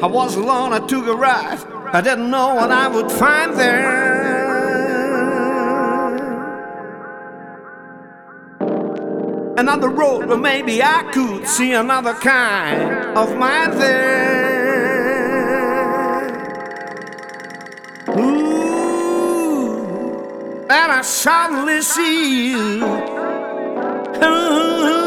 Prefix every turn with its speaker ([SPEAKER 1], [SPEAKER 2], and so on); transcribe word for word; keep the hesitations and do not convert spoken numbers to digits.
[SPEAKER 1] I was alone, I took a ride. I didn't know what I would find there. Another road where maybe I could see another kind of mind there. Ooh, and I suddenly see you